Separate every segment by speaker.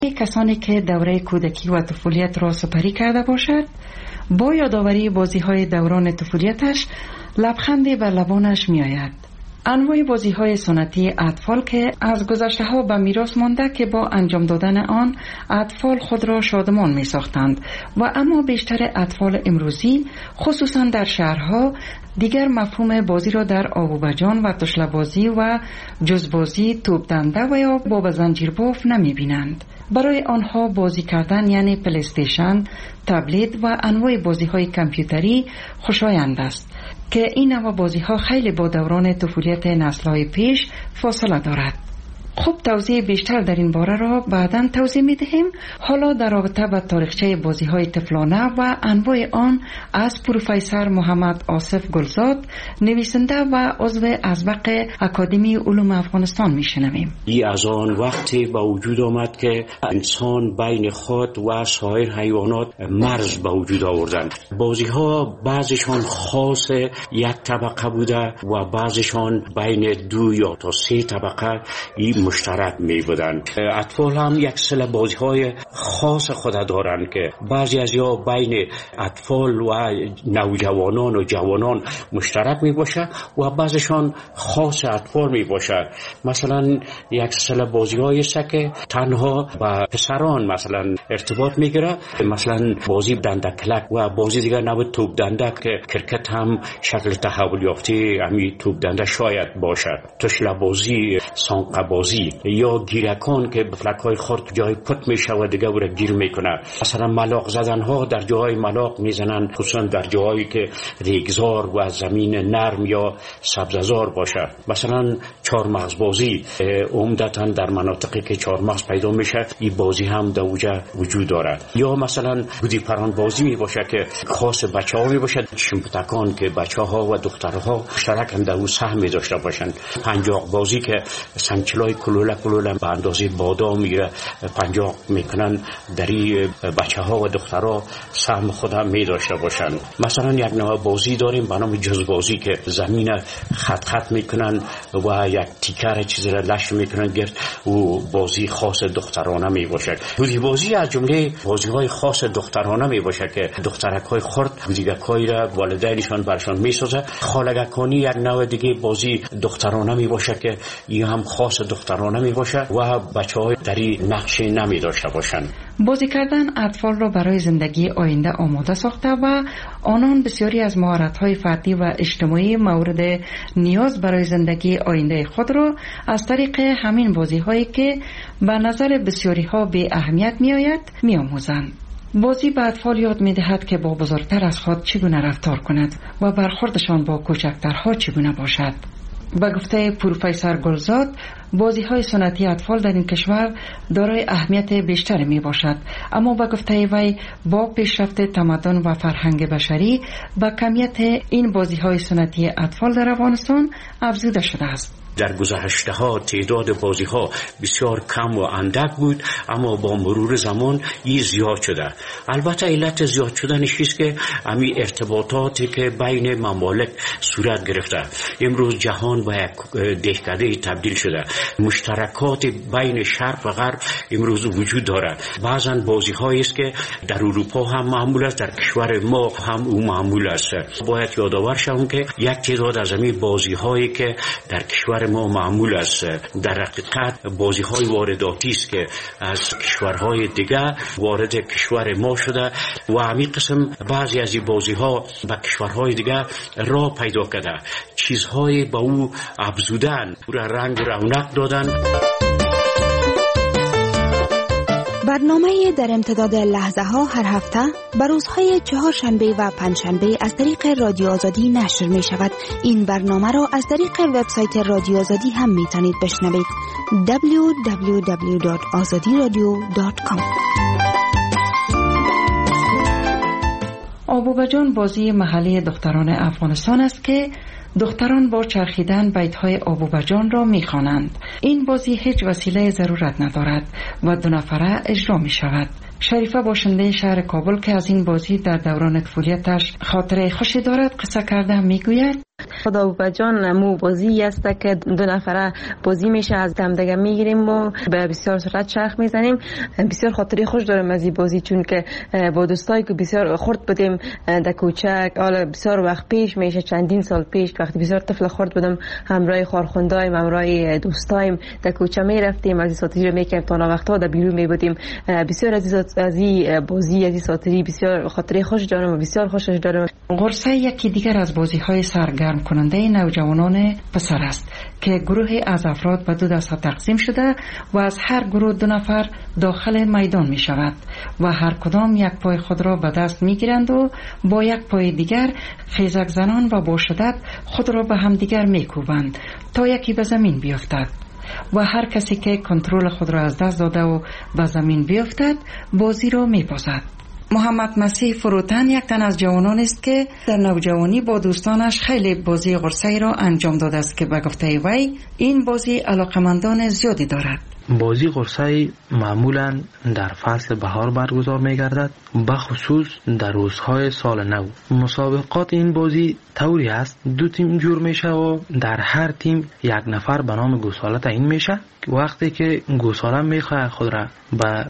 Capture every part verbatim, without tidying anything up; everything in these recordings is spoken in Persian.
Speaker 1: کسانی که دوره کودکی و طفولیت را سپری کرده باشد، با یادآوری بازی‌های دوران طفولیتش لبخندی بر لبانش می‌آید. انواع بازی‌های سنتی اطفال که از گذشته‌ها به میراث مانده که با انجام دادن آن اطفال خود را شادمان می‌ساختند و اما بیشتر اطفال امروزی خصوصا در شهرها دیگر مفهوم بازی را در آبوبجان و تشله بازی و جزبازی، توپ دنده و یا باب زنجیر باف نمی‌بینند. برای آنها بازی کردن یعنی پلی‌استیشن، تبلت و انواع بازی‌های کامپیوتری خوشایند است که این نوع بازی‌ها خیلی با دوران طفولیت نسل‌های پیش فاصله دارد. خوب توضیح بیشتر در این باره را بعداً توضیح می‌دهیم. حالا در رابطه با تاریخچه بازی‌های طفلانه و انواع آن از پروفسور محمد آصف گلزاد، نویسنده و عضو ازبق اکادمی علوم افغانستان می‌شنویم.
Speaker 2: این از آن وقتی به وجود آمد که انسان بین خود و سایر حیوانات مرز به وجود آوردند. بازی‌ها بعضیشان خاص یک طبقه بوده و بعضیشان بین دو یا تا سه طبقه این مشترک می بودند. اطفال هم یک سری بازی‌های خاص خود دارند که بعضی از یا بین اطفال و نوجوانان و جوانان مشترک می باشد و بعضیشان خاص اطفال می باشد. مثلا یک سری بازی‌هایی است که تنها با پسران مثلا ارتباط میگیره، مثلا بازی دندکلک و بازی دیگر نوع توپ دنده که کرکت هم شکل تحول یافته همین توپ دنده شاید باشد. تشله بازی، سانقه بازی یا گیرکان که فلک‌های خرد جای پت میشه و دیگه برای گیر میکنه. مثلا ملاق زدن ها در جای ملاق میزنن، خصوصا در جایی که ریگزار و زمین نرم یا سبززار باشه. مثلا چهارمغز بازی عمدتاً در مناطقی که چهارمغز پیدا میشه این بازی هم در اوجه وجود داره. یا مثلا گودی پران بازی می باشه که خاص بچه‌ها می باشه، شمپتکان که بچه‌ها و دخترها مشترک هم در اون سهم می داشته باشن. پنجاق بازی که سنچلای کلوله کلوله به اندازه بادام میره پنجاق میکنن، دری بچه ها و دخترها سهم خود هم می داشته باشن. مثلا یک نوع بازی داریم به نام جز بازی که زمین خط خط میکنن و یک تیکر چیزی را لش میکنن گرد و بازی خاص دخترانه می باشه. بودی بازی از جمله بازی های خاص دخترانه می باشه که دخترک های خرد بودیگکایی را والدینشان برشان میسازه. خالگکانی یک نوع دیگه بازی دخترانه می باشه که این هم خاص دخترانه می باشه و بچه‌های دری نقش نمی داشته باشن.
Speaker 1: بازی کردن اطفال را برای زندگی آینده آماده ساخته و آنان بسیاری از مهارت‌های فردی و اجتماعی مورد نیاز برای زندگی آینده خود را از طریق همین بازی‌هایی که به نظر بسیاری‌ها به اهمیت می‌آید می‌آموزند. بازی به اطفال یاد می‌دهد که با بزرگتر از خود چگونه رفتار کند و برخوردشان با کوچکترها چگونه باشد. به گفته پروفسور گلزاد، بازی‌های سنتی اطفال در این کشور دارای اهمیت بیشتری می باشد، اما به گفته وی با پیشرفت تمدن و فرهنگ بشری با کمیت این بازی‌های سنتی اطفال در افغانستان افزوده شده است.
Speaker 2: در گذشته ها تعداد بازی ها بسیار کم و اندک بود، اما با مرور زمان این زیاد شده. البته علت زیاد شدنش است که همین ارتباطاتی که بین ممالک صورت گرفته. امروز جهان به یک دهکده تبدیل شده. مشترکات بین شرق و غرب امروز وجود دارد. بعضا بازی هایی است که در اروپا هم معمول است، در کشور ما هم او معمول است. باید یادآور شوم که یک تعداد از همین بازی هایی که در کشور ما معمول است در حقیقت بازی های وارداتی است که از کشورهای دیگه وارد کشور ما شده و همین قسم بعضی از این بازی ها به کشورهای دیگه راه پیدا کرده، چیزهای با او افزودن، او را رنگ و رونق دادن.
Speaker 3: برنامه در امتداد لحظه ها هر هفته بر روزهای چهارشنبه و پنجشنبه از طریق رادیو آزادی نشر می شود. این برنامه را از طریق وبسایت رادیو آزادی هم می توانید بشنوید. دبلیو دبلیو دبلیو دات آزادی رادیو دات کام.
Speaker 1: آبوبجان بازی محلی دختران افغانستان است که دختران با چرخیدن بیت‌های آبوبجان را می‌خوانند. این بازی هیچ وسیله ضرورت ندارد و دو نفره اجرا می‌شود. شریفه باشنده شهر کابل که از این بازی در دوران طفولیتش خاطره خوشی دارد قصه کرده میگوید:
Speaker 4: خدا و جان مو بازی است که دو نفره بازی میشه، از هم دیگه میگیریم و به بسیار سرعت چرخ میزنیم. بسیار خاطری خوش دارم از این بازی، چون که با دوستایی که بسیار خرد بودیم در کوچه، حالا بسیار وقت پیش میشه، چندین سال پیش، وقتی بسیار طفل خرد بودم، همراه خارخوندایم، همراه دوستایم در کوچه میرفتیم، از این ساتری رو میکردیم تا وقتا در بیرون میبودیم. بسیار از از این بازی، از این ساتری بسیار خاطری خوش دارم و بسیار خوشش دارم.
Speaker 1: قرصه یکی دیگر از بازی های سرگرم کننده نوجوانان پسر است که گروهی از افراد به دو دسته تقسیم شده و از هر گروه دو نفر داخل میدان می شود و هر کدام یک پای خود را به دست می گیرند و با یک پای دیگر خیزک زنان و با شدت خود را به هم دیگر می کوبند تا یکی به زمین بیفتد و هر کسی که کنترل خود را از دست داده و به زمین بیفتد بازی را می بازد. محمد مسیح فروتن یک تن از جوانان است که در نوجوانی با دوستانش خیلی بازی قرصه را انجام داده است که به گفته وی این بازی علاقمندان زیادی دارد.
Speaker 5: بازی قرصه معمولا در فصل بهار برگزار می گردد، بخصوص در روزهای سال نو. مسابقات این بازی طوری است دو تیم جور میشه و در هر تیم یک نفر به نام گوساله تعیین میشه. وقتی که گوساله میخواد خود را به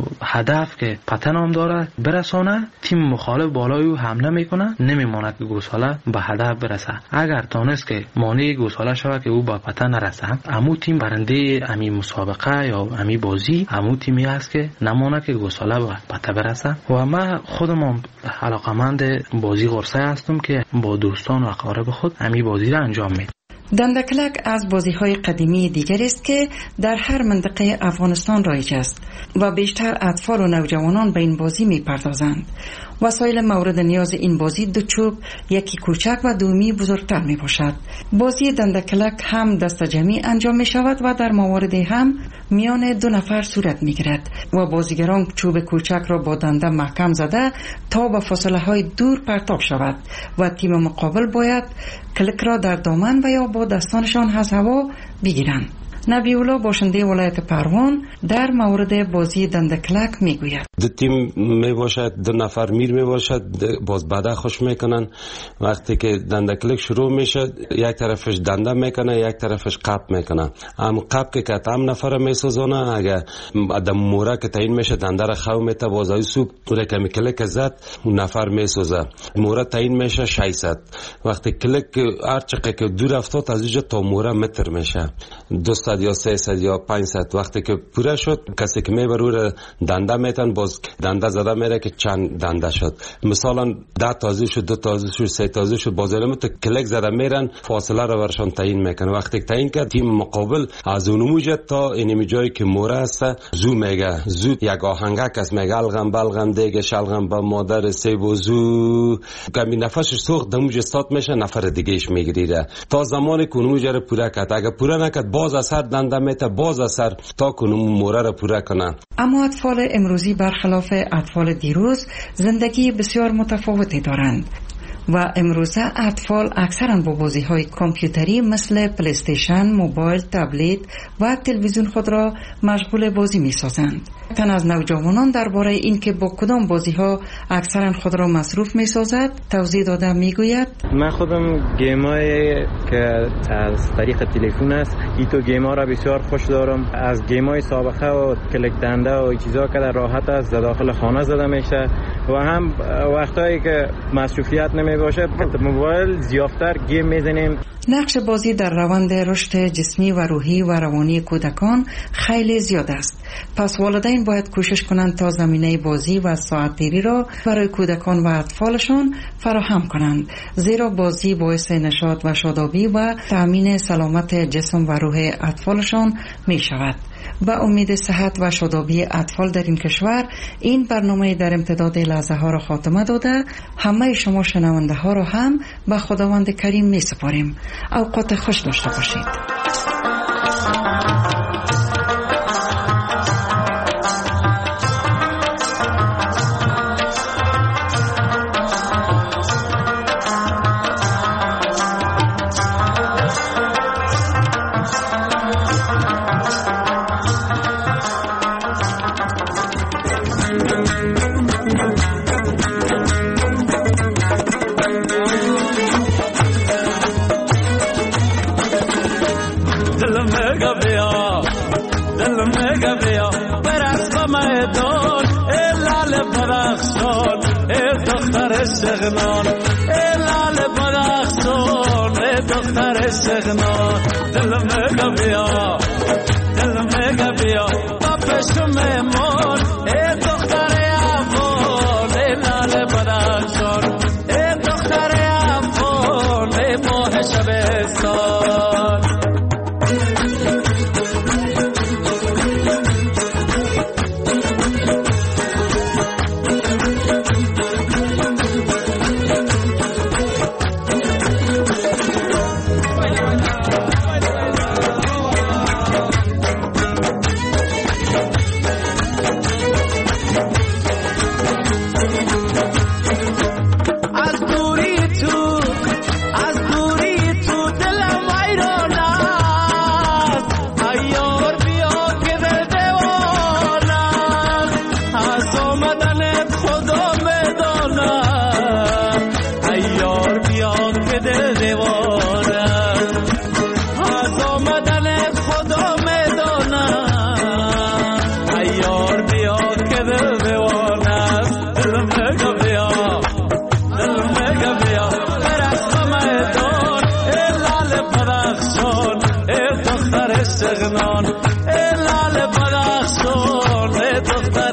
Speaker 5: هدف که پته نام داره برسانه، تیم مخالف بالای او حمله میکنه، نمیماند که گوساله به هدف برسه. اگر تانست که مانع گوساله شود که او به پته نرسه، امو تیم برنده امی مسابقه یا امی بازی امو تیمی است که نمانه که گوساله به پته برسه. و من خودم علاقمند بازی قرصه هستم که با دوستان و اقارب خود امی بازی را انجام میدم.
Speaker 1: دندکلک از بازی‌های قدیمی دیگر است که در هر منطقه افغانستان رایج است و بیشتر اطفال و نوجوانان به این بازی می‌پردازند. وسایل مورد نیاز این بازی دو چوب، یکی کوچک و دومی بزرگتر می باشد. بازی دندکلک هم دست جمعی انجام می شود و در مواردی هم میان دو نفر صورت می گیرد و بازیگران چوب کوچک را با دنده محکم زده تا به فاصله های دور پرتاب شود و تیم مقابل باید کلک را در دامن و یا با دستانشان از هوا بگیرند. نبیولا باشنده ولایت پروان در مورد بازی دندکلک میگوید:
Speaker 6: دو تیم می باشد، دو نفر میر می باشد، باز بعدا خوش میکنن. وقتی که دندکلک شروع میشه یک طرفش دنده میکنه، یک طرفش قب میکنه. هم قب که که هم نفر میسازونه، اگر ادم مورا که تعیین میشه دنده را خو میته، باز های سوب اون که کلک زد اون نفر میسازه. مورا تعیین میشه ششصد. وقتی کلک هر چقدر که دور افتاد از اینجا تا مورا متر میشه، دوست یا سیصد یا پانصد. وقتی که پوره شد کسی که میبره دنده میتن، باز دنده زده میره که چند دنده شد. مثلا ده تازه شد، دو تازه شد، سه تازه شد، باز علمت کلک زده میرن، فاصله رو برشان تعیین میکنه. وقتی که تعیین کرد تیم مقابل از اون موجه تا اینمی جایی که موره است زو میگه، زو یک آهنگک است میگه الغم بلغم دیگه شلغم با مادر سیب و زو. کمی نفسش سوخت دموج استاد میشه، نفر دیگهش میگیره تا زمانی که اون موجه رو پوره کرد. اگه پوره نکرد باز اثر دنده میته، باز اثر تا کنم موره را پوره کنه.
Speaker 1: اما اطفال امروزی برخلاف اطفال دیروز زندگی بسیار متفاوتی دارند و امروزه اطفال اکثرا با بازی‌های کامپیوتری مثل پلی استیشن، موبایل، تبلت و تلویزیون خود را مشغول بازی می‌سازند. تن از نوجوانان درباره اینکه با کدام بازی‌ها اکثرا خود را مصروف می‌سازد توضیح داده می‌گوید:
Speaker 7: من خودم گیم‌های که از طریق تلفن است، این تو گیم‌ها را بسیار خوش دارم. از گیم‌های سابقه و کلک دنده و چیزا که در راحت است در داخل خانه زده میشه و هم وقتایی که مصروفیت نمی باشه موبایل زیادتر گیم میزنیم.
Speaker 1: نقش بازی در روند رشد جسمی و روحی و روانی کودکان خیلی زیاد است. پس والدین باید کوشش کنند تا زمینه بازی و ساعتگیری را برای کودکان و اطفالشان فراهم کنند، زیرا بازی باعث نشاط و شادابی و تأمین سلامت جسم و روح اطفالشان می شود. با امید صحت و شادابی اطفال در این کشور این برنامه در امتداد لحظه ها را خاتمه داده همه شما شنونده ها را هم به خداوند کریم می سپاریم. اوقات خوش داشته باشید.
Speaker 8: Thank you. بدخشان ای دختر سغنان ای لال بدخشان ای دختر سغنان دل میگه بیا دل میگه بیا با پشم مهمان ای دختر افغان ای لال بدخشان ای دختر افغان ای ماه شبستان سغنان ای لال بدخشان ای دختر